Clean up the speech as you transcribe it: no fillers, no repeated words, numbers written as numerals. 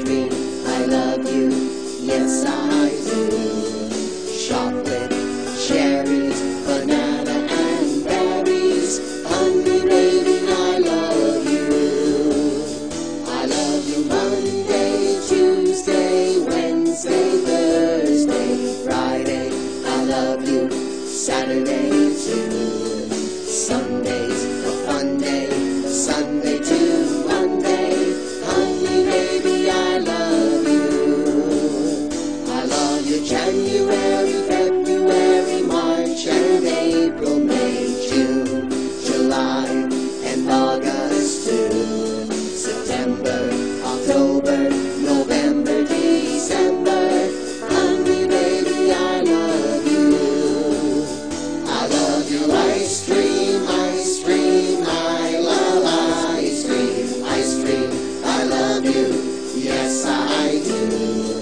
cream, I love you, yes I do. Chocolate, cherries, banana and berries, honey baby, I love you. I love you Monday, Tuesday, Wednesday, Thursday, Friday, I love you, Saturday too. Sunday's a fun day, Sunday to Monday, honey baby, I love you. I love you January, February, March and April, May, June, July and August too. September, October, November, December, honey baby, I love you. I love you ice cream, ice cream, I love ice cream, I love you, yes I do.